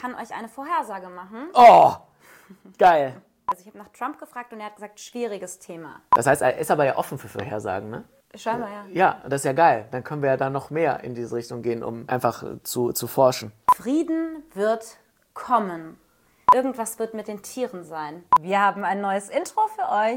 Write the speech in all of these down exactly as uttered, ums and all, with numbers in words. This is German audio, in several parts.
kann euch eine Vorhersage machen. Oh, geil. Also ich habe nach Trump gefragt und er hat gesagt, schwieriges Thema. Das heißt, er ist aber ja offen für Vorhersagen, ne? Scheinbar, ja. Ja, das ist ja geil. Dann können wir ja da noch mehr in diese Richtung gehen, um einfach zu, zu forschen. Frieden wird kommen. Irgendwas wird mit den Tieren sein. Wir haben ein neues Intro für euch.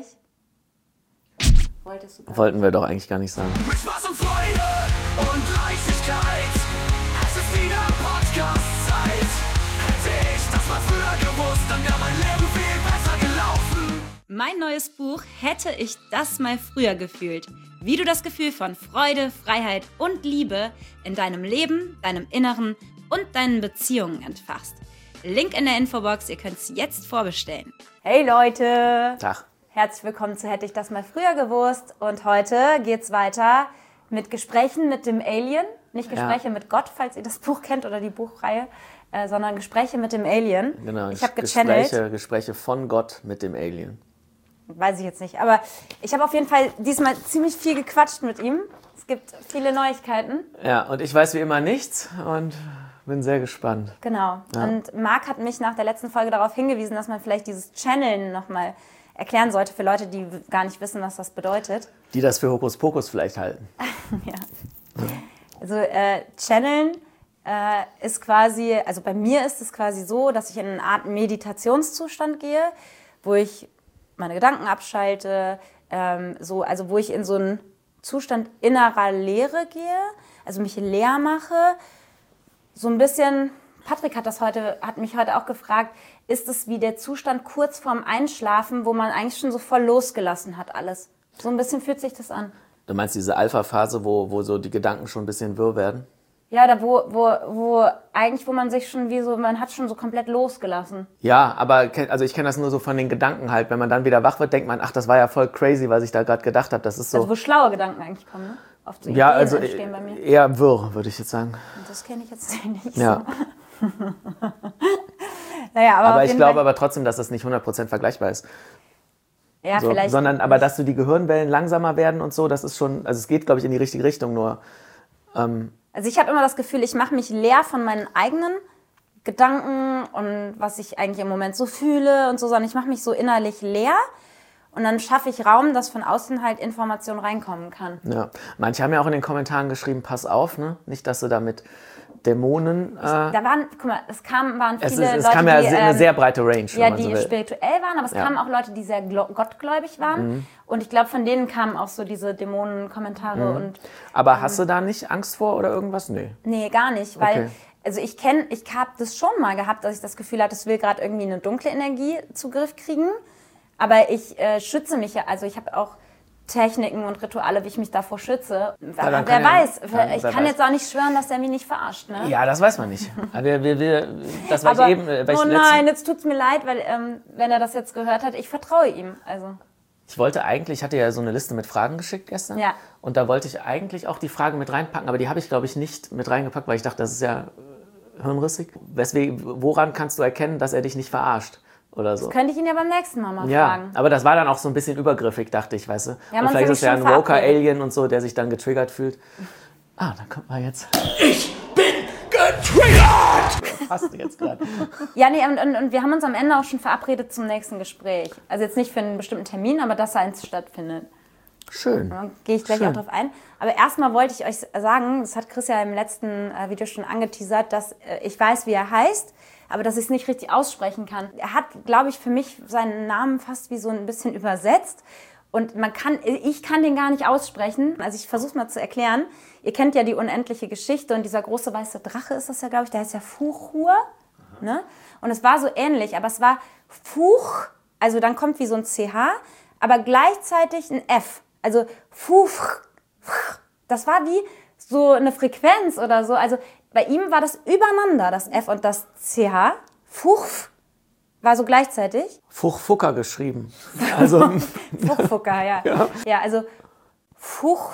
Wolltest du das? Wollten wir doch eigentlich gar nicht sagen. Mit Spaß und Freude und Leichtigkeit. Es ist wieder Podcast-Zeit. Hätte ich das mal früher gewusst, dann wäre mein Leben viel besser gelaufen. Mein neues Buch Hätte ich das mal früher gefühlt. Wie du das Gefühl von Freude, Freiheit und Liebe in deinem Leben, deinem Inneren und deinen Beziehungen entfachst. Link in der Infobox, ihr könnt es jetzt vorbestellen. Hey Leute! Tag. Herzlich willkommen zu Hätte ich das mal früher gewusst. Und heute geht's weiter mit Gesprächen mit dem Alien. Nicht Gespräche Ja. mit Gott, falls ihr das Buch kennt oder die Buchreihe, äh, sondern Gespräche mit dem Alien. Genau, ich habe gechannelt. Gespräche, Gespräche von Gott mit dem Alien. Weiß ich jetzt nicht. Aber ich habe auf jeden Fall diesmal ziemlich viel gequatscht mit ihm. Es gibt viele Neuigkeiten. Ja, und ich weiß wie immer nichts und bin sehr gespannt. Genau. Ja. Und Marc hat mich nach der letzten Folge darauf hingewiesen, dass man vielleicht dieses Channeln nochmal erklären sollte für Leute, die gar nicht wissen, was das bedeutet. Die das für Hokuspokus vielleicht halten. Ja. Also äh, Channeln äh, ist quasi, also bei mir ist es quasi so, dass ich in eine Art Meditationszustand gehe, wo ich meine Gedanken abschalte, ähm, so, also wo ich in so einen Zustand innerer Leere gehe, also mich leer mache. So ein bisschen, Patrick hat das heute, hat mich heute auch gefragt, ist es wie der Zustand kurz vorm Einschlafen, wo man eigentlich schon so voll losgelassen hat alles. So ein bisschen fühlt sich das an. Du meinst diese Alpha-Phase, wo, wo so die Gedanken schon ein bisschen wirr werden? Ja, da wo, wo, wo eigentlich, wo man sich schon wie so, man hat schon so komplett losgelassen. Ja, aber ke- also ich kenne das nur so von den Gedanken halt. Wenn man dann wieder wach wird, denkt man, ach, das war ja voll crazy, was ich da gerade gedacht habe. Das ist so. Also wo schlaue Gedanken eigentlich kommen, ne? Oft so ja, Ideen also entstehen bei mir. eher wirr, würde ich jetzt sagen. Und das kenne ich jetzt nicht Ja. so. Naja, aber Aber auf ich jeden glaube Fall, aber trotzdem, dass das nicht hundert Prozent vergleichbar ist. ja, So, vielleicht sondern aber, dass so die Gehirnwellen langsamer werden und so, das ist schon, also es geht, glaube ich, in die richtige Richtung, nur ähm, Also ich habe immer das Gefühl, ich mache mich leer von meinen eigenen Gedanken und was ich eigentlich im Moment so fühle und so, sondern ich mache mich so innerlich leer und dann schaffe ich Raum, dass von außen halt Information reinkommen kann. ja. Manche haben ja auch in den Kommentaren geschrieben, pass auf, ne? Nicht, dass du da mit Dämonen... Äh, Da waren, guck mal, es kam, waren es viele ist, es Leute, kam ja die, se- eine ähm, sehr breite Range, wenn ja, man die so will. spirituell waren, aber es Ja. kamen auch Leute, die sehr glo- gottgläubig waren. Mhm. Und ich glaube, von denen kamen auch so diese Dämonen-Kommentare. Mhm. Und Aber hast du da nicht Angst vor oder irgendwas? Nee. nee, gar nicht, weil Okay. also ich kenne, ich habe das schon mal gehabt, dass ich das Gefühl hatte, es will gerade irgendwie eine dunkle Energie Zugriff kriegen. Aber ich äh, schütze mich ja, also ich habe auch Techniken und Rituale, wie ich mich davor schütze. Wer, dann wer kann ja- weiß, ja, ich wer kann weiß. jetzt auch nicht schwören, dass der mich nicht verarscht. Ne? Ja, das weiß man nicht. Aber wir, wir, wir, das war Aber, ich eben... äh, Weil ich oh letzten- nein, jetzt tut's mir leid, weil ähm, wenn er das jetzt gehört hat, ich vertraue ihm. Also Ich wollte eigentlich, ich hatte ja so eine Liste mit Fragen geschickt gestern. Ja. Und da wollte ich eigentlich auch die Frage mit reinpacken, aber die habe ich, glaube ich, nicht mit reingepackt, weil ich dachte, das ist ja äh, hirnrissig. Weswegen, woran kannst du erkennen, dass er dich nicht verarscht? Oder so. könnte ich ihn ja beim nächsten Mal mal Ja, fragen. aber das war dann auch so ein bisschen übergriffig, dachte ich, weißt du. Wir haben Und uns vielleicht ist es ja ein nämlich schon Woker-Alien und so, der sich dann getriggert fühlt. Ah, dann kommt mal jetzt. Ich bin getriggert! Passt jetzt gerade. Ja, nee, und, und, und wir haben uns am Ende auch schon verabredet zum nächsten Gespräch. Also jetzt nicht für einen bestimmten Termin, aber dass eins stattfindet. Schön. Da gehe ich gleich Schön. auch drauf ein. Aber erstmal wollte ich euch sagen, das hat Chris ja im letzten äh, Video schon angeteasert, dass äh, ich weiß, wie er heißt, aber dass ich es nicht richtig aussprechen kann. Er hat, glaube ich, für mich seinen Namen fast wie so ein bisschen übersetzt. Und man kann, ich kann den gar nicht aussprechen. Also ich versuche es mal zu erklären. Ihr kennt ja die unendliche Geschichte und dieser große weiße Drache ist das ja, glaube ich, der heißt ja Fuchur. Ne? Und es war so ähnlich, aber es war Fuch, also dann kommt wie so ein C H, aber gleichzeitig ein F. Also Fuch, das war wie so eine Frequenz oder so. Also bei ihm war das übereinander, das F und das C H. Fuch war so gleichzeitig. Fuchfucker geschrieben. Also, Fuchfucker, ja. ja. Ja, also Fuch,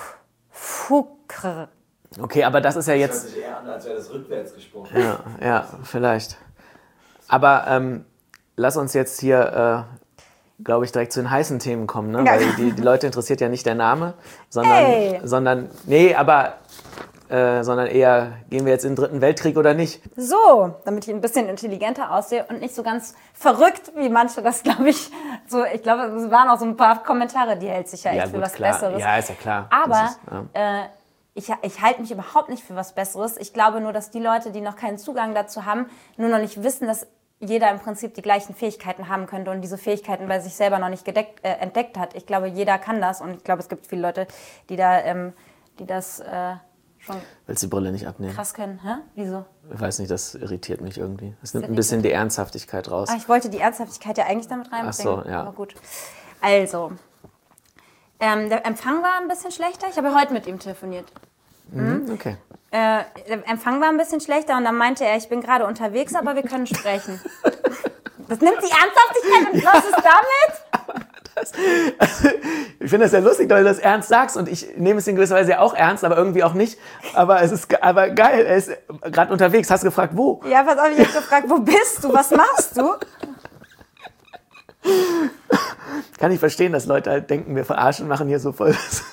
Fuckr. okay, aber das ist ja Das jetzt... hört sich eher an, als wäre das rückwärts gesprochen. Ja, ja, vielleicht. Aber ähm, lass uns jetzt hier, äh, glaube ich, direkt zu den heißen Themen kommen, ne? Ja. Weil die, die Leute interessiert ja nicht der Name, sondern, Ey. sondern nee, aber äh, sondern eher, gehen wir jetzt in den dritten Weltkrieg oder nicht? So, damit ich ein bisschen intelligenter aussehe und nicht so ganz verrückt, wie manche das, glaube ich, so, ich glaube, es waren auch so ein paar Kommentare, die hält sich ja echt Ja, für gut, was klar. Besseres. Ja, ist ja klar. Aber Das ist, ja. äh, ich, ich halte mich überhaupt nicht für was Besseres. Ich glaube nur, dass die Leute, die noch keinen Zugang dazu haben, nur noch nicht wissen, dass jeder im Prinzip die gleichen Fähigkeiten haben könnte und diese Fähigkeiten bei sich selber noch nicht gedeckt, äh, entdeckt hat. Ich glaube, jeder kann das und ich glaube, es gibt viele Leute, die da, ähm, die das äh, schon Willst du die Brille nicht abnehmen? krass können. Hä? Wieso? Ich weiß nicht, das irritiert mich irgendwie. Es nimmt ein bisschen die Ernsthaftigkeit raus. Ah, ich wollte die Ernsthaftigkeit ja eigentlich damit reinbringen. Ach so, ja. Aber gut. Also, ähm, der Empfang war ein bisschen schlechter. Ich habe ja heute mit ihm telefoniert. Mhm, okay. Äh, der Empfang war ein bisschen schlechter und dann meinte er, ich bin gerade unterwegs, aber wir können sprechen. Das nimmt die Ernsthaftigkeit und was ist damit? Das, also, ich finde das ja lustig, weil du das ernst sagst und ich nehme es in gewisser Weise ja auch ernst, aber irgendwie auch nicht. Aber es ist ge- aber geil, er ist gerade unterwegs. Hast du gefragt, wo? Ja, pass auf, ich habe gefragt, wo bist du? Was machst du? Kann ich verstehen, dass Leute halt denken, wir verarschen, machen hier so voll das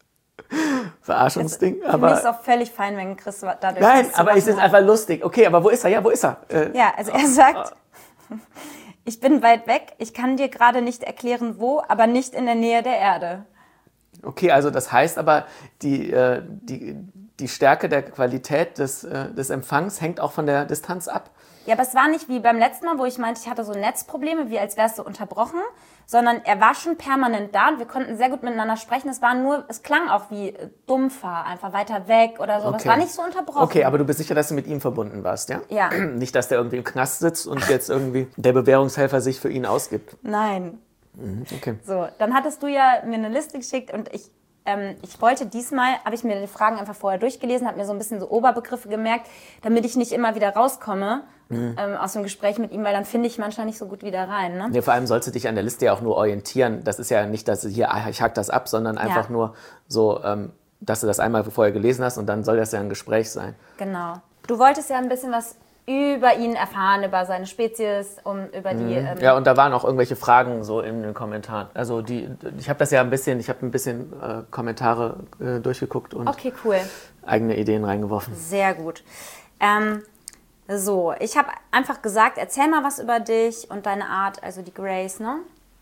Verarschungsding. Für mich Aber ist auch völlig fein, wenn Chris dadurch nein, was zu aber ich machen finde es hat. einfach lustig. Okay, aber wo ist er? Ja, wo ist er? Äh, Ja, also er sagt, ich bin weit weg, ich kann dir gerade nicht erklären, wo, aber nicht in der Nähe der Erde. Okay, also das heißt aber, die, äh, die, die Stärke der Qualität des, äh, des Empfangs hängt auch von der Distanz ab. Ja, aber es war nicht wie beim letzten Mal, wo ich meinte, ich hatte so Netzprobleme, wie als wärst du unterbrochen, sondern er war schon permanent da und wir konnten sehr gut miteinander sprechen. Es war nur, es klang auch wie äh, dumpfer, einfach weiter weg oder so. Das Okay. war nicht so unterbrochen. Okay, aber du bist sicher, dass du mit ihm verbunden warst, ja? Ja. Nicht, dass der irgendwie im Knast sitzt und jetzt irgendwie der Bewährungshelfer sich für ihn ausgibt. Nein. Okay. So, dann hattest du ja mir eine Liste geschickt und ich, ähm, ich wollte diesmal, habe ich mir die Fragen einfach vorher durchgelesen, habe mir so ein bisschen so Oberbegriffe gemerkt, damit ich nicht immer wieder rauskomme Mhm. ähm, aus dem Gespräch mit ihm, weil dann finde ich manchmal nicht so gut wieder rein. Ne? Ja, vor allem sollst du dich an der Liste ja auch nur orientieren. Das ist ja nicht, dass du hier, ah, ich hack das ab, sondern einfach Ja. nur so, ähm, dass du das einmal vorher gelesen hast und dann soll das ja ein Gespräch sein. Genau. Du wolltest ja ein bisschen was über ihn erfahren, über seine Spezies, um über die... Ähm, Ja, und da waren auch irgendwelche Fragen so in den Kommentaren. Also die, ich habe das ja ein bisschen, ich habe ein bisschen äh, Kommentare äh, durchgeguckt und Okay, cool. eigene Ideen reingeworfen. Sehr gut. Ähm, so, ich habe einfach gesagt, erzähl mal was über dich und deine Art, also die Grace, ne?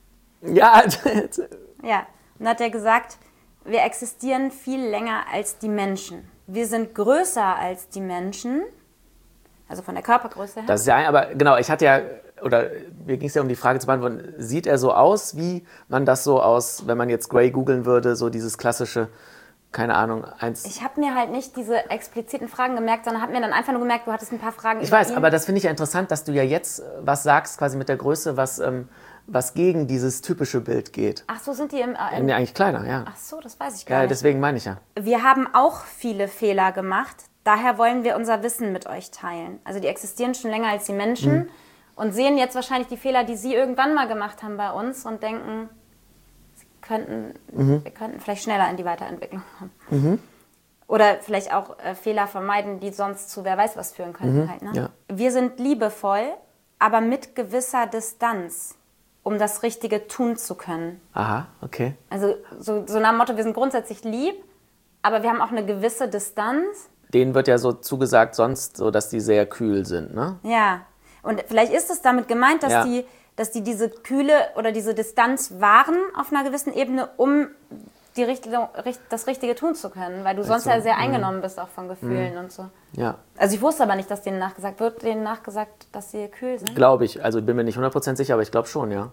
Ja, Ja. Und dann hat er gesagt, wir existieren viel länger als die Menschen. Wir sind größer als die Menschen, also von der Körpergröße her. das ist ja, ein- aber genau, ich hatte ja, oder mir ging es ja um die Frage zu beantworten, sieht er so aus, wie man das so aus, wenn man jetzt Grey googeln würde, so dieses klassische, keine Ahnung, eins. Ich habe mir halt nicht diese expliziten Fragen gemerkt, sondern habe mir dann einfach nur gemerkt, du hattest ein paar Fragen Ich über weiß, ihn. aber das finde ich ja interessant, dass du ja jetzt was sagst, quasi mit der Größe, was, ähm, was gegen dieses typische Bild geht. Ach so, sind die im... Äh, im Nee, eigentlich kleiner, ja. ach so, das weiß ich gar Ja, nicht. deswegen meine ich ja. Wir haben auch viele Fehler gemacht. Daher wollen wir unser Wissen mit euch teilen. Also die existieren schon länger als die Menschen Mhm. und sehen jetzt wahrscheinlich die Fehler, die sie irgendwann mal gemacht haben bei uns und denken, sie könnten, Mhm. wir könnten vielleicht schneller in die Weiterentwicklung kommen. Oder vielleicht auch äh, Fehler vermeiden, die sonst zu wer weiß was führen könnten. Halt, ne? Mhm. ja. Wir sind liebevoll, aber mit gewisser Distanz, um das Richtige tun zu können. Aha, okay. Also so, so nach dem Motto, wir sind grundsätzlich lieb, aber wir haben auch eine gewisse Distanz. Denen wird ja so zugesagt sonst, so dass die sehr kühl sind, ne? Ja, und vielleicht ist es damit gemeint, dass, Ja. die, dass die diese Kühle oder diese Distanz wahren auf einer gewissen Ebene, um die richtige, richt- das Richtige tun zu können, weil du sonst so, ja sehr eingenommen bist auch von Gefühlen und so. Ja, Also ich wusste aber nicht, dass denen nachgesagt wird, denen nachgesagt, dass sie kühl sind. glaube ich. Also bin mir nicht hundert Prozent sicher, aber ich glaube schon, ja.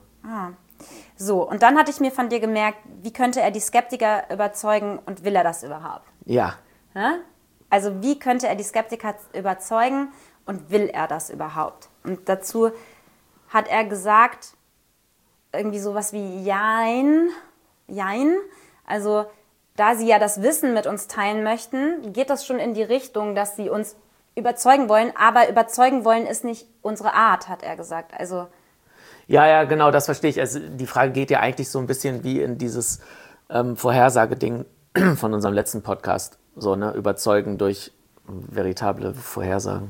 So, und dann hatte ich mir von dir gemerkt, wie könnte er die Skeptiker überzeugen und will er das überhaupt? Ja, Ne? Also wie könnte er die Skeptiker überzeugen und will er das überhaupt? Und dazu hat er gesagt, irgendwie sowas wie Jein, Jein. Also da sie ja das Wissen mit uns teilen möchten, geht das schon in die Richtung, dass sie uns überzeugen wollen. Aber überzeugen wollen ist nicht unsere Art, hat er gesagt. Also ja, ja, genau, das verstehe ich. Also die Frage geht ja eigentlich so ein bisschen wie in dieses ähm, Vorhersageding von unserem letzten Podcast. So, ne, überzeugen durch veritable Vorhersagen.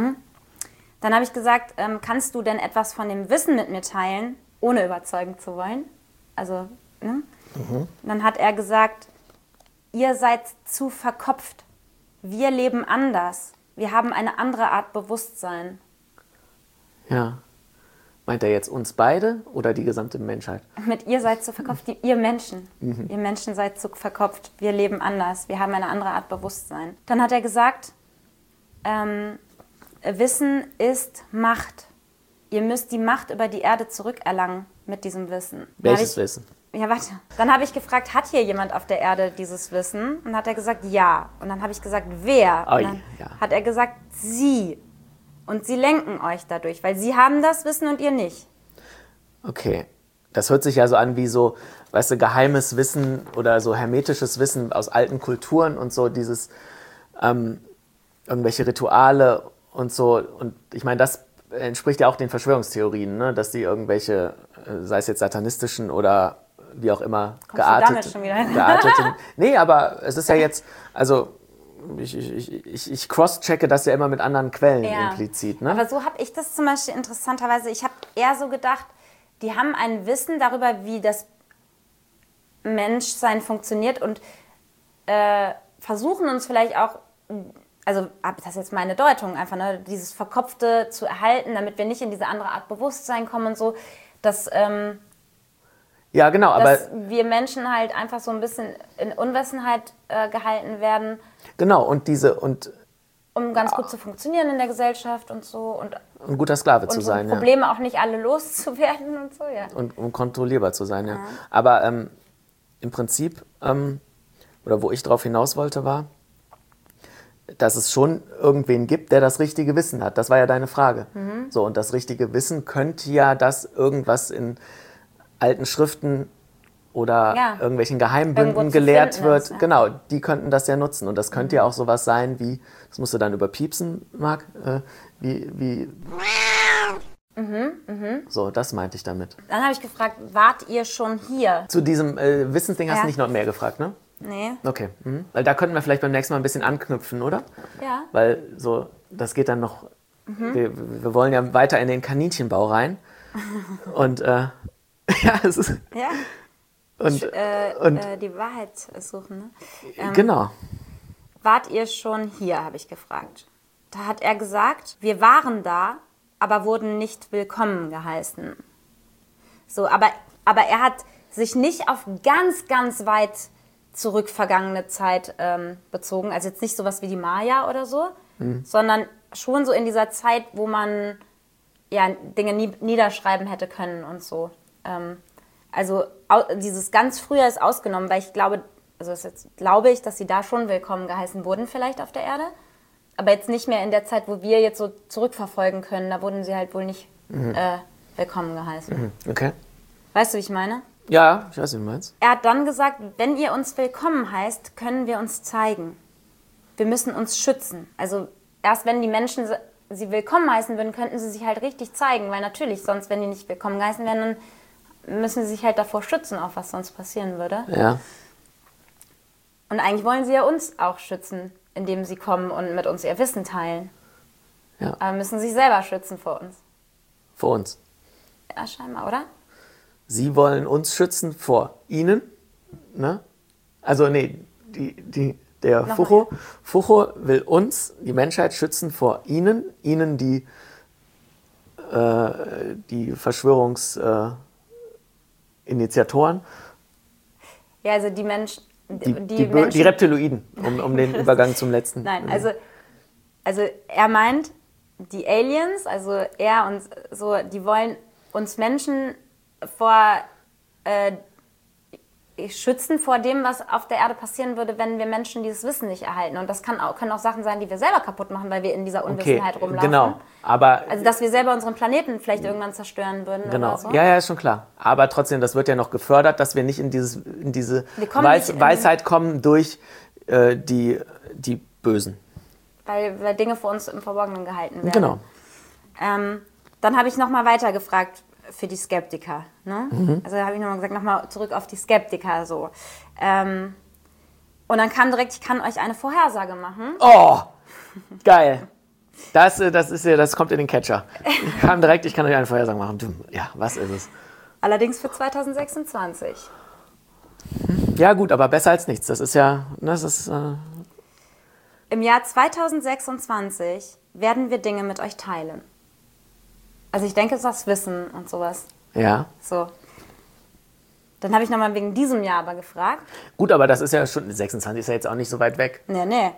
dann habe ich gesagt, ähm, kannst du denn etwas von dem Wissen mit mir teilen, ohne überzeugen zu wollen? Also, ne? Dann hat er gesagt, ihr seid zu verkopft, wir leben anders. Wir haben eine andere Art Bewusstsein. Ja. Meint er jetzt uns beide oder die gesamte Menschheit? Mit ihr seid zu verkopft, die, ihr Menschen. Mhm. Ihr Menschen seid zu verkopft. Wir leben anders. Wir haben eine andere Art Bewusstsein. Dann hat er gesagt, ähm, Wissen ist Macht. Ihr müsst die Macht über die Erde zurückerlangen mit diesem Wissen. Welches ich, Wissen? Ja, warte. Dann habe ich gefragt, hat hier jemand auf der Erde dieses Wissen? Und dann hat er gesagt, ja. Und dann habe ich gesagt, wer? Oh, und dann ja. hat er gesagt, Sie. Und sie lenken euch dadurch, weil sie haben das Wissen und ihr nicht. Okay. Das hört sich ja so an wie so, weißt du, geheimes Wissen oder so hermetisches Wissen aus alten Kulturen und so, dieses ähm, irgendwelche Rituale und so. Und ich meine, das entspricht ja auch den Verschwörungstheorien, ne? Dass die irgendwelche, sei es jetzt satanistischen oder wie auch immer, geartet, gearteten. Nee, aber es ist ja jetzt, also ich, ich, ich, ich cross-checke das ja immer mit anderen Quellen ja. implizit. Ne? Aber so habe ich das zum Beispiel interessanterweise, ich habe eher so gedacht, die haben ein Wissen darüber, wie das Menschsein funktioniert und äh, versuchen uns vielleicht auch, also das ist jetzt meine Deutung, einfach ne, dieses Verkopfte zu erhalten, damit wir nicht in diese andere Art Bewusstsein kommen und so, dass, ähm, ja, genau, dass aber wir Menschen halt einfach so ein bisschen in Unwissenheit äh, gehalten werden. Genau, und diese und um ganz gut zu funktionieren in der Gesellschaft und so und ein guter Sklave und zu um sein, Probleme ja. auch nicht alle loszuwerden und so, ja. Und um kontrollierbar zu sein, ja. ja. Aber ähm, im Prinzip, ähm, oder wo ich drauf hinaus wollte, war, dass es schon irgendwen gibt, der das richtige Wissen hat. Das war ja deine Frage. Mhm. So, und das richtige Wissen könnte ja, dass irgendwas in alten Schriften oder ja. irgendwelchen Geheimbünden gelehrt wird. Ist, ja. Genau, die könnten das ja nutzen. Und das könnte mhm. ja auch sowas sein wie, das musst du dann überpiepsen, Marc, äh, wie, wie mhm, mhm. So, das meinte ich damit. Dann habe ich gefragt, wart ihr schon hier? Zu diesem äh, Wissensding hast ja. du nicht noch mehr gefragt, ne? Nee. Okay, mhm. Weil da könnten wir vielleicht beim nächsten Mal ein bisschen anknüpfen, oder? Ja. Weil so, das geht dann noch, mhm. wir, wir wollen ja weiter in den Kaninchenbau rein. Und, äh, ja, es ist... Ja. Und, äh, und äh, die Wahrheit suchen, ne? Ähm, genau. Wart ihr schon hier, habe ich gefragt. Da hat er gesagt, wir waren da, aber wurden nicht willkommen geheißen. So, aber, aber er hat sich nicht auf ganz, ganz weit zurückvergangene Zeit ähm, bezogen. Also jetzt nicht sowas wie die Maya oder so, mhm. sondern schon so in dieser Zeit, wo man ja, Dinge nie, niederschreiben hätte können und so. Ähm, also au, dieses ganz früher ist ausgenommen, weil ich glaube, also das jetzt glaube ich, dass sie da schon willkommen geheißen wurden vielleicht auf der Erde. Aber jetzt nicht mehr in der Zeit, wo wir jetzt so zurückverfolgen können. Da wurden sie halt wohl nicht mhm. äh, willkommen geheißen. Mhm. Okay. Weißt du, wie ich meine? Ja, ich weiß, wie du meinst. Er hat dann gesagt, wenn ihr uns willkommen heißt, können wir uns zeigen. Wir müssen uns schützen. Also erst wenn die Menschen sie willkommen heißen würden, könnten sie sich halt richtig zeigen. Weil natürlich, sonst, wenn die nicht willkommen geheißen werden, dann müssen sie sich halt davor schützen, auch was sonst passieren würde. Ja. Und eigentlich wollen sie ja uns auch schützen, indem sie kommen und mit uns ihr Wissen teilen. Ja. Aber müssen sich selber schützen vor uns. Vor uns? Ja, scheinbar, oder? Sie wollen uns schützen vor ihnen, ne? Also nee, die, die, der Fucho, Fucho will uns, die Menschheit, schützen vor ihnen, ihnen die, äh, die Verschwörungsinitiatoren. Äh, ja, also die Menschen... Die, die, die, Menschen, die Reptiloiden, um, um den Übergang zum letzten. Nein, also, also er meint, die Aliens, also er und so, die wollen uns Menschen vor äh, schützen vor dem, was auf der Erde passieren würde, wenn wir Menschen dieses Wissen nicht erhalten. Und das kann auch, können auch Sachen sein, die wir selber kaputt machen, weil wir in dieser Unwissenheit okay, rumlaufen. Genau, aber... Also, dass wir selber unseren Planeten vielleicht irgendwann zerstören würden genau. oder so. Ja, ja, ist schon klar. Aber trotzdem, das wird ja noch gefördert, dass wir nicht in, dieses, in diese Weis, in Weisheit kommen durch äh, die, die Bösen. Weil, weil Dinge vor uns im Verborgenen gehalten werden. Genau. Ähm, dann habe ich nochmal weiter gefragt für die Skeptiker. Ne? Mhm. Also habe ich nochmal gesagt, nochmal zurück auf die Skeptiker. So. Ähm, und dann kam direkt, ich kann euch eine Vorhersage machen. Oh, geil. Das, das, ist ja, das kommt in den Catcher. Ich kam direkt, ich kann euch eine Vorhersage machen. Ja, was ist es? Allerdings für zwanzig im Jahr zweitausendsechsundzwanzig werden wir Dinge mit euch teilen. Also ich denke, das Wissen und sowas. Ja. So. Dann habe ich nochmal wegen diesem Jahr aber gefragt. Gut, aber das ist ja schon, sechsundzwanzig ist ja jetzt auch nicht so weit weg. Nee, nee.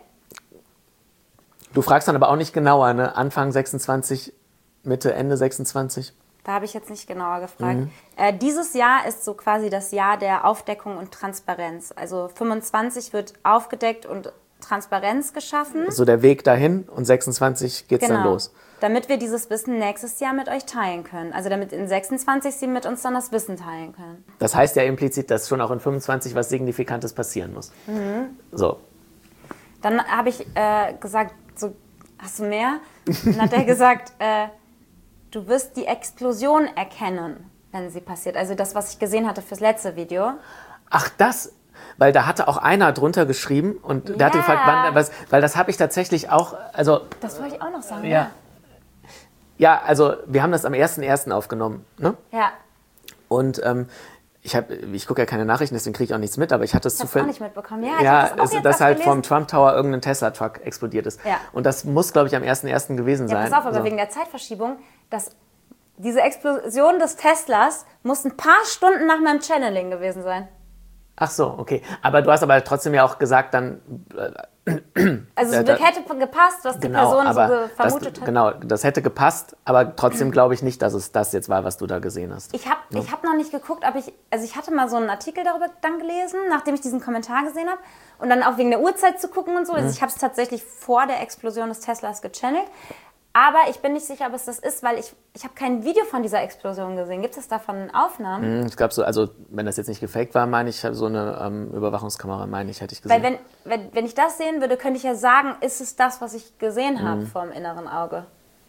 Du fragst dann aber auch nicht genauer, ne? Anfang sechsundzwanzig, Mitte, Ende sechsundzwanzig? Da habe ich jetzt nicht genauer gefragt. Mhm. Äh, dieses Jahr ist so quasi das Jahr der Aufdeckung und Transparenz. Also fünfundzwanzig wird aufgedeckt und Transparenz geschaffen. So der Weg dahin und sechsundzwanzig geht's genau. dann los. Damit wir dieses Wissen nächstes Jahr mit euch teilen können. Also damit in sechsundzwanzig sie mit uns dann das Wissen teilen können. Das heißt ja implizit, dass schon auch in fünfundzwanzig was Signifikantes passieren muss. Mhm. So. Dann habe ich äh, gesagt, so, hast du mehr? Dann hat er gesagt, äh, du wirst die Explosion erkennen, wenn sie passiert. Also das, was ich gesehen hatte fürs letzte Video. Ach, das... Weil da hatte auch einer drunter geschrieben und ja. der hatte gefragt, wann, was, weil das habe ich tatsächlich auch, also... Das wollte ich auch noch sagen, ja. ja. Ja, also wir haben das am ersten ersten aufgenommen, ne? Ja. Und ähm, ich, hab, ich gucke ja keine Nachrichten, deswegen kriege ich auch nichts mit, aber ich hatte es zufällig... zufällig... auch nicht mitbekommen, ja. Ich ja, das auch es, jetzt dass halt gelesen. vom Trump Tower irgendein Tesla-Truck explodiert ist. Ja. Und das muss, glaube ich, am ersten ersten gewesen Ja, sein. pass auf, aber so. wegen der Zeitverschiebung, dass diese Explosion des Teslas muss ein paar Stunden nach meinem Channeling gewesen sein. Ach so, okay. Aber du hast aber trotzdem ja auch gesagt, dann... Äh, Also es da, hätte gepasst, was die genau, Person aber so ge- vermutet das, hat. Genau, das hätte gepasst, aber trotzdem glaube ich nicht, dass es das jetzt war, was du da gesehen hast. Ich habe Ja. ich hab noch nicht geguckt, ob ich... Also ich hatte mal so einen Artikel darüber dann gelesen, nachdem ich diesen Kommentar gesehen habe. Und dann auch wegen der Uhrzeit zu gucken und so. Also Mhm. ich habe es tatsächlich vor der Explosion des Teslas gechannelt. Aber ich bin nicht sicher, ob es das ist, weil ich, ich habe kein Video von dieser Explosion gesehen. Gibt es davon Aufnahmen? Ich glaube so, also wenn das jetzt nicht gefaked war, meine ich, so eine ähm, Überwachungskamera, meine ich, hätte ich gesehen. Weil wenn, wenn, wenn ich das sehen würde, könnte ich ja sagen, ist es das, was ich gesehen habe Mhm. vor dem inneren Auge.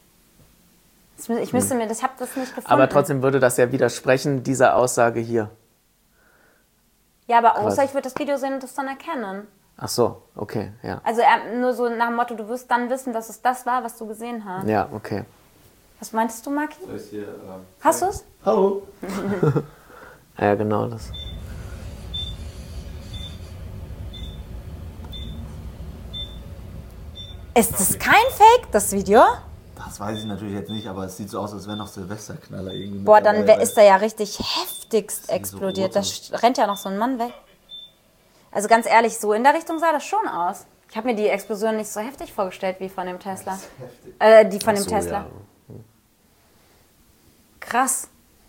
Das mü- Ich müsste mir, das, ich habe das nicht gefunden. Aber trotzdem würde das ja widersprechen, dieser Aussage hier. Ja, aber außer Quasi. ich würde das Video sehen und das dann erkennen. Ach so, okay, ja. Also äh, nur so nach dem Motto, du wirst dann wissen, dass es das war, was du gesehen hast. Ja, okay. Was meintest du, Maki? Soll ich hier, ähm, Hast du es? Hallo. Ja, genau das. Ist das kein Fake, das Video? Das weiß ich natürlich jetzt nicht, aber es sieht so aus, als wäre noch Silvesterknaller irgendwie. mit Boah, dann dabei, wär, weil- ist er ja richtig heftigst ist so explodiert. rot Da und- sch- rennt ja noch so ein Mann weg. Also ganz ehrlich, so in der Richtung sah das schon aus. Ich habe mir die Explosion nicht so heftig vorgestellt wie von dem Tesla. heftig. Äh, die von Ach dem so, Tesla. ja. Krass.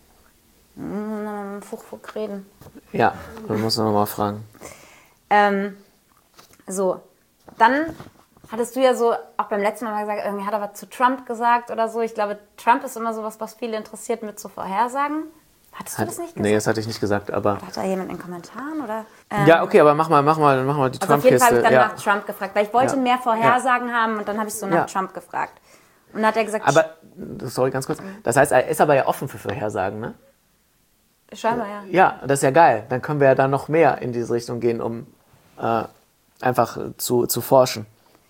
Hm, Fuch, Fuch reden. Ja, du musst noch mal fragen. Ähm, so, dann hattest du ja so auch beim letzten Mal mal gesagt, irgendwie hat er was zu Trump gesagt oder so. Ich glaube, Trump ist immer sowas, was viele interessiert mit so Vorhersagen. Hattest du Hat, das nicht gesagt? nee, das hatte ich nicht gesagt, aber... Hat da jemand in den Kommentaren? Oder? Ähm, Ja, okay, aber mach mal, mach mal, mach mal die Also auf jeden Fall habe Trump-Kiste. ich dann Ja. nach Trump gefragt, weil ich wollte Ja. mehr Vorhersagen haben und dann habe ich so nach Ja. Trump gefragt. Und dann hat er gesagt, Aber, sorry, ganz kurz. Das heißt, er ist aber ja offen für Vorhersagen, ne? scheinbar ja. Ja, das ist ja geil. Dann können wir ja dann noch mehr in diese Richtung gehen, um äh, einfach zu, zu forschen.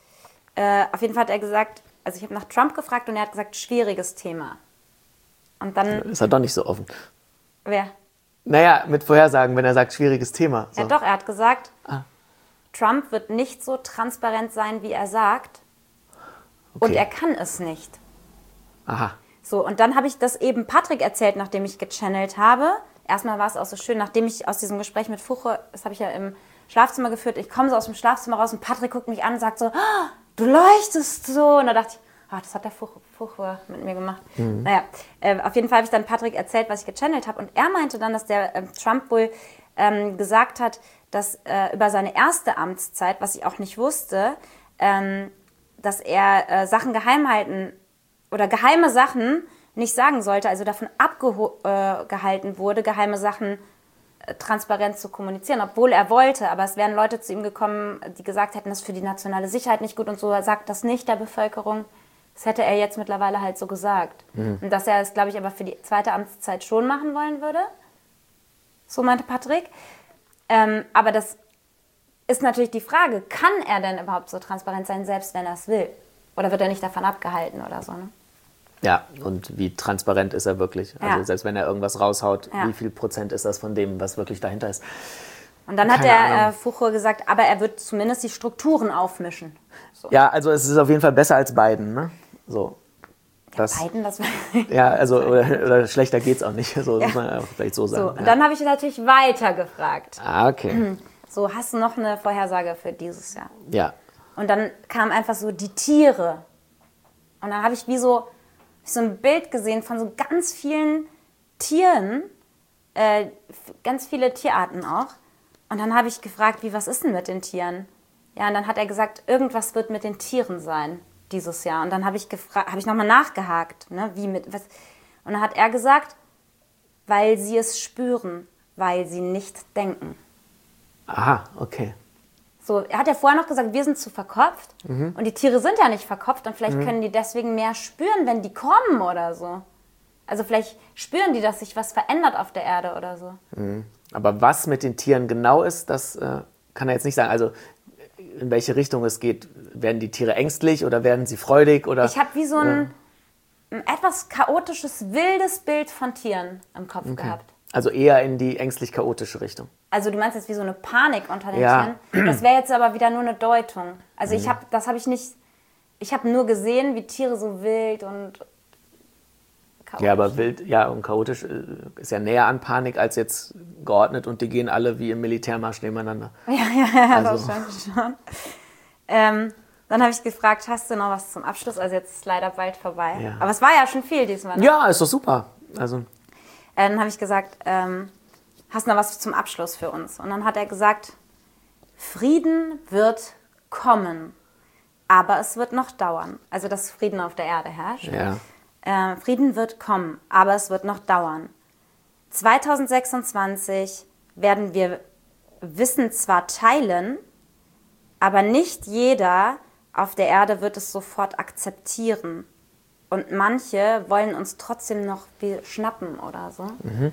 Äh, auf jeden Fall hat er gesagt, also ich habe nach Trump gefragt und er hat gesagt, schwieriges Thema. Und dann, Ist er doch nicht so offen. wer? Naja, mit Vorhersagen, wenn er sagt, schwieriges Thema. So. Ja doch, er hat gesagt, Ah. Trump wird nicht so transparent sein, wie er sagt. Und Okay. er kann es nicht. Aha. So, und dann habe ich das eben Patrick erzählt, nachdem ich gechannelt habe. Erstmal war es auch so schön, nachdem ich aus diesem Gespräch mit Fuche, das habe ich ja im Schlafzimmer geführt, ich komme so aus dem Schlafzimmer raus und Patrick guckt mich an und sagt so, ah, du leuchtest so. Und da dachte ich, ah, das hat der Fuche, Fuche mit mir gemacht. Mhm. Naja, äh, auf jeden Fall habe ich dann Patrick erzählt, was ich gechannelt habe. Und er meinte dann, dass der äh, Trump wohl ähm, gesagt hat, dass äh, über seine erste Amtszeit, was ich auch nicht wusste, ähm, dass er äh, Sachen geheim halten oder geheime Sachen nicht sagen sollte, also davon abgehalten äh, wurde, geheime Sachen äh, transparent zu kommunizieren, obwohl er wollte. Aber es wären Leute zu ihm gekommen, die gesagt hätten, das ist für die nationale Sicherheit nicht gut und so. Er sagt das nicht der Bevölkerung. Das hätte er jetzt mittlerweile halt so gesagt. Mhm. Und dass er es, glaube ich, aber für die zweite Amtszeit schon machen wollen würde. So meinte Patrick. Ähm, aber das ist natürlich die Frage, kann er denn überhaupt so transparent sein, selbst wenn er es will? Oder wird er nicht davon abgehalten oder so, ne? Ja, und wie transparent ist er wirklich? Also Ja. selbst wenn er irgendwas raushaut, Ja. wie viel Prozent ist das von dem, was wirklich dahinter ist? Und dann hat Keine der Ahnung. äh, Fuchur gesagt, aber er wird zumindest die Strukturen aufmischen. So. Ja, also es ist auf jeden Fall besser als Biden, ne? So. Das, Biden, das war ja, also oder, oder schlechter geht's auch nicht. So muss man auch vielleicht so sagen. so. Und ja. dann habe ich natürlich weiter gefragt. Ah, okay. So, hast du noch eine Vorhersage für dieses Jahr? Ja. Und dann kam einfach so die Tiere. Und dann habe ich wie so, so ein Bild gesehen von so ganz vielen Tieren, äh, ganz viele Tierarten auch. Und dann habe ich gefragt, wie, was ist denn mit den Tieren? Ja, und dann hat er gesagt, irgendwas wird mit den Tieren sein dieses Jahr. Und dann habe ich gefragt, habe ich nochmal nachgehakt, ne, wie mit was. Und dann hat er gesagt, weil sie es spüren, weil sie nicht denken. Aha, okay. So, er hat ja vorher noch gesagt, wir sind zu verkopft. Mhm. Und die Tiere sind ja nicht verkopft. Und vielleicht können die deswegen mehr spüren, wenn die kommen oder so. Also vielleicht spüren die, dass sich was verändert auf der Erde oder so. Aber was mit den Tieren genau ist, das äh, kann er jetzt nicht sagen. Also in welche Richtung es geht. Werden die Tiere ängstlich oder werden sie freudig? Oder, Ich habe wie so ein, ein etwas chaotisches, wildes Bild von Tieren im Kopf okay. gehabt. Also eher in die ängstlich-chaotische Richtung. Also du meinst jetzt wie so eine Panik unter den Ja. Tieren? Das wäre jetzt aber wieder nur eine Deutung. Also ich habe, das habe ich nicht, ich habe nur gesehen, wie Tiere so wild und chaotisch. Ja, aber wild, ja, und chaotisch äh, ist ja näher an Panik als jetzt geordnet und die gehen alle wie im Militärmarsch nebeneinander. Ja, ja, ja, Also- das stimmt schon. Ähm, dann habe ich gefragt, hast du noch was zum Abschluss? Also jetzt ist leider bald vorbei. Ja. Aber es war ja schon viel diesmal. Ne? Ja, ist doch super. Also, Äh, dann habe ich gesagt, ähm, hast du noch was zum Abschluss für uns? Und dann hat er gesagt, Frieden wird kommen, aber es wird noch dauern. Also, dass Frieden auf der Erde herrscht. ja. Äh, Frieden wird kommen, aber es wird noch dauern. zwanzig sechsundzwanzig werden wir Wissen zwar teilen, aber nicht jeder auf der Erde wird es sofort akzeptieren. Und manche wollen uns trotzdem noch schnappen oder so.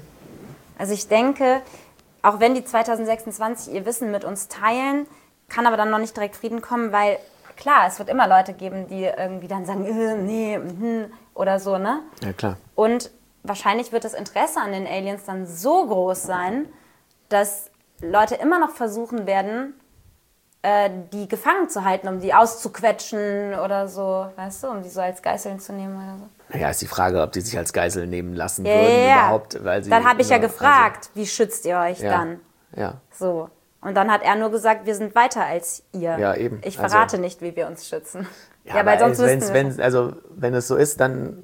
Also ich denke, auch wenn die zwanzig sechsundzwanzig ihr Wissen mit uns teilen, kann aber dann noch nicht direkt Frieden kommen, weil klar, es wird immer Leute geben, die irgendwie dann sagen, äh, nee, mhm, oder so, ne? Ja, klar. Und wahrscheinlich wird das Interesse an den Aliens dann so groß sein, dass Leute immer noch versuchen werden, äh, die gefangen zu halten, um die auszuquetschen oder so, weißt du, um die so als Geiseln zu nehmen oder so. Naja, ist die Frage, ob die sich als Geisel nehmen lassen Ja, würden ja, ja. überhaupt. Weil sie, Dann habe ich ja also- gefragt, wie schützt ihr euch ja, dann? Ja, So. Und dann hat er nur gesagt, wir sind weiter als ihr. Ja, eben. Ich Also- verrate nicht, wie wir uns schützen. ja, Ja, aber weil sonst wenn's, wüssten wir wenn's, also, wenn es so ist, dann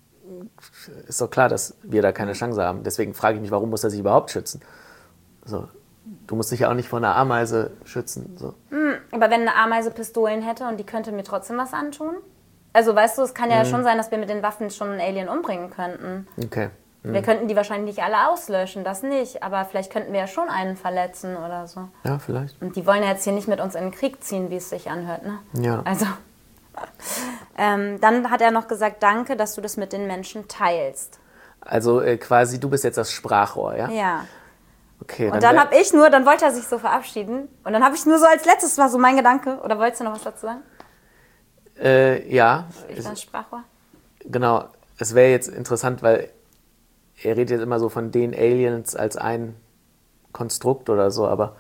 ist doch klar, dass wir da keine Chance haben. Deswegen frage ich mich, warum muss er sich überhaupt schützen? So, du musst dich ja auch nicht vor einer Ameise schützen. So. Aber wenn eine Ameise Pistolen hätte und die könnte mir trotzdem was antun? Also weißt du, es kann ja Mhm. schon sein, dass wir mit den Waffen schon einen Alien umbringen könnten. Okay. Wir könnten die wahrscheinlich nicht alle auslöschen, das nicht. Aber vielleicht könnten wir ja schon einen verletzen oder so. Ja, vielleicht. Und die wollen ja jetzt hier nicht mit uns in den Krieg ziehen, wie es sich anhört, ne? Ja. Also, ähm, dann hat er noch gesagt, danke, dass du das mit den Menschen teilst. Also äh, quasi, du bist jetzt das Sprachrohr, ja? Ja. Okay. Und dann wär- habe ich nur, dann wollte er sich so verabschieden. Und dann habe ich nur so als letztes, war so mein Gedanke. Oder wolltest du noch was dazu sagen? Äh, ja, Ich es- bin Sprachrohr. genau. Es wäre jetzt interessant, weil er redet jetzt immer so von den Aliens als ein Konstrukt oder so, aber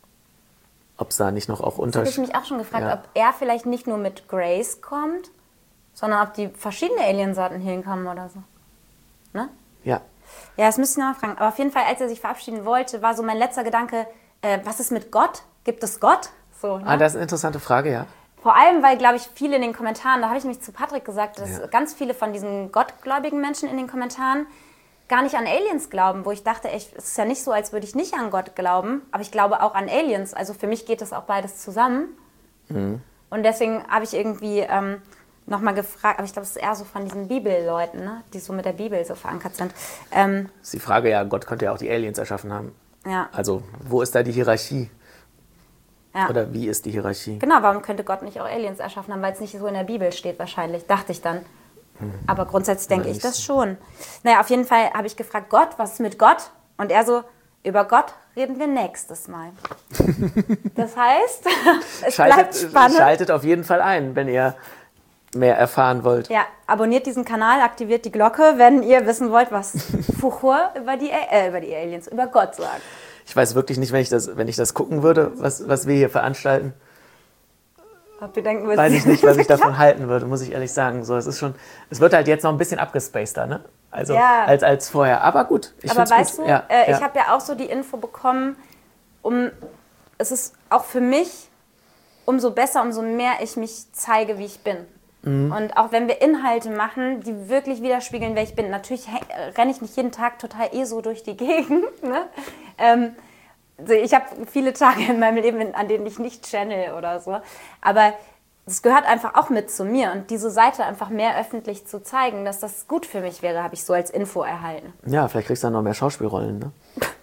ob es da nicht noch auch Das habe ich Unterschiede mich auch schon gefragt, Ja. ob er vielleicht nicht nur mit Grace kommt, sondern ob die verschiedene Aliensorten hier hinkommen oder so. Ne? Ja, Ja, das müsste ich noch mal fragen. Aber auf jeden Fall, als er sich verabschieden wollte, war so mein letzter Gedanke, äh, was ist mit Gott? Gibt es Gott? So, ne? ah, das ist eine interessante Frage, ja. Vor allem, weil, glaube ich, viele in den Kommentaren, da habe ich nämlich zu Patrick gesagt, dass Ja. ganz viele von diesen gottgläubigen Menschen in den Kommentaren gar nicht an Aliens glauben, wo ich dachte, echt, es ist ja nicht so, als würde ich nicht an Gott glauben, aber ich glaube auch an Aliens. Also für mich geht das auch beides zusammen. Mhm. Und deswegen habe ich irgendwie ähm, nochmal gefragt, aber ich glaube, es ist eher so von diesen Bibelleuten, ne? Die so mit der Bibel so verankert sind. Ähm, Ist die Frage, ja, Gott könnte ja auch die Aliens erschaffen haben. ja, Also, wo ist da die Hierarchie? ja. Oder wie ist die Hierarchie? Genau, warum könnte Gott nicht auch Aliens erschaffen haben, weil es nicht so in der Bibel steht wahrscheinlich, dachte ich dann. Aber grundsätzlich denke ich nicht das schon. Naja, auf jeden Fall habe ich gefragt, Gott, was ist mit Gott? Und er so, über Gott reden wir nächstes Mal. Das heißt, es bleibt Schaltet, spannend. schaltet auf jeden Fall ein, wenn ihr mehr erfahren wollt. Ja, abonniert diesen Kanal, aktiviert die Glocke, wenn ihr wissen wollt, was Fuchur über die, äh, über die Aliens, über Gott sagt. Ich weiß wirklich nicht, wenn ich das, wenn ich das gucken würde, was, was wir hier veranstalten. Ob ihr denken müsst, Weiß ich nicht, was ich davon halten würde, muss ich ehrlich sagen. So, es ist schon, es wird halt jetzt noch ein bisschen abgespaceder, ne? Also Ja. als, als vorher. Aber gut, ich Aber find's weißt gut. du, Ja, äh, ja. ich habe ja auch so die Info bekommen, um es ist auch für mich umso besser, umso mehr ich mich zeige, wie ich bin. Mhm. Und auch wenn wir Inhalte machen, die wirklich widerspiegeln, wer ich bin. Natürlich renne ich nicht jeden Tag total eh so durch die Gegend. Ne? Ähm, also ich habe viele Tage in meinem Leben, an denen ich nicht channel oder so. Aber es gehört einfach auch mit zu mir. Und diese Seite einfach mehr öffentlich zu zeigen, dass das gut für mich wäre, habe ich so als Info erhalten. Ja, vielleicht kriegst du dann noch mehr Schauspielrollen, ne?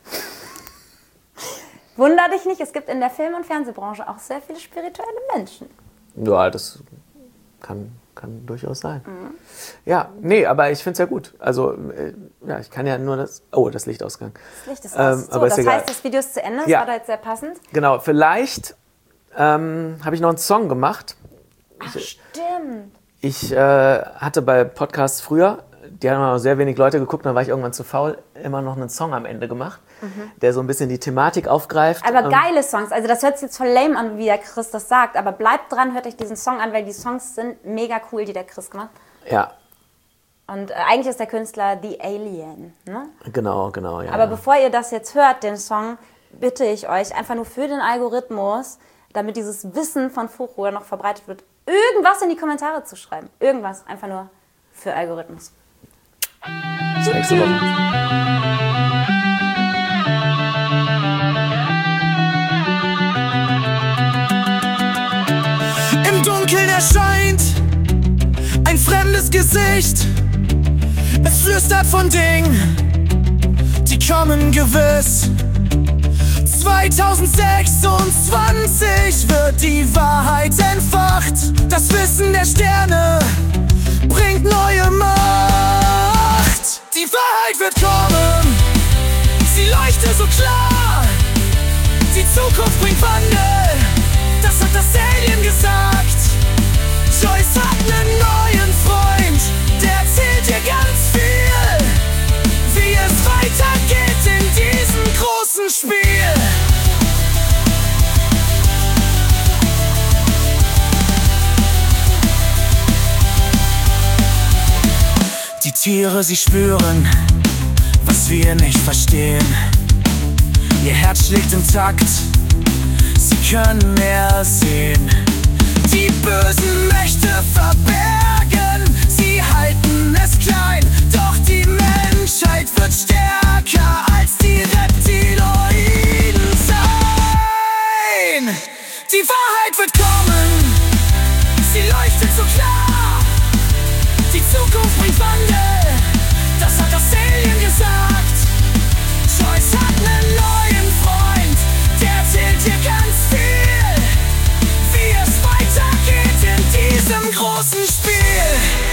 Wunder dich nicht, es gibt in der Film- und Fernsehbranche auch sehr viele spirituelle Menschen. Ja, das kann, kann durchaus sein. Mhm. Ja, nee, aber ich finde es ja gut. Also, äh, ja, ich kann ja nur das... Oh, das Lichtausgang. Das Licht ist Ähm, aus. So, aber ist das egal. heißt, das Video ist zu Ende. Das Ja. war da jetzt sehr passend. Genau, vielleicht ähm, habe ich noch einen Song gemacht. Ach, stimmt. Ich äh, hatte bei Podcasts früher, die haben noch sehr wenig Leute geguckt, dann war ich irgendwann zu faul, immer noch einen Song am Ende gemacht, mhm. der so ein bisschen die Thematik aufgreift. Aber Ähm, geile Songs. Also das hört sich jetzt voll lame an, wie der Chris das sagt. Aber bleibt dran, hört euch diesen Song an, weil die Songs sind mega cool, die der Chris gemacht hat. Ja, Und äh, eigentlich ist der Künstler The Alien. Ne? genau, genau. Ja, Aber ja. bevor ihr das jetzt hört, den Song, bitte ich euch einfach nur für den Algorithmus, damit dieses Wissen von Fuchur noch verbreitet wird, irgendwas in die Kommentare zu schreiben. Irgendwas, einfach nur für Algorithmus. Bis nächste Woche. Im Dunkeln erscheint ein fremdes Gesicht. Es flüstert von Dingen, die kommen gewiss. zweitausendsechsundzwanzig wird die Wahrheit entfacht. Das Wissen der Sterne bringt neue Macht. Die Wahrheit wird kommen, sie leuchtet so klar. Die Zukunft bringt Wandel, das hat das Alien gesagt. Joyce hat einen neuen Freund, der erzählt ihr ganz viel, wie es weitergeht in diesem großen Spiel. Die Tiere, sie spüren, was wir nicht verstehen. Ihr Herz schlägt im Takt, sie können mehr sehen. Die bösen Mächte verbergen, sie halten es klein. Doch die Menschheit wird stärker als die Reptiloiden sein. Die Wahrheit wird kommen, sie leuchtet so klar. Die Zukunft bringt Wandel, das hat das Alien gesagt. Joyce hat einen neuen Freund, der erzählt ihr ganz viel, wie es weitergeht in diesem großen Spiel.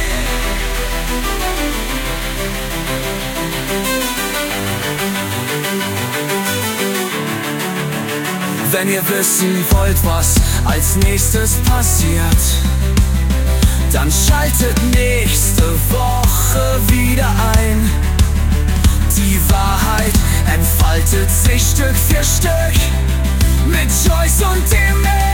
Wenn ihr wissen wollt, was als nächstes passiert, dann schaltet nächste Woche wieder ein. Die Wahrheit entfaltet sich Stück für Stück mit Joyce und dem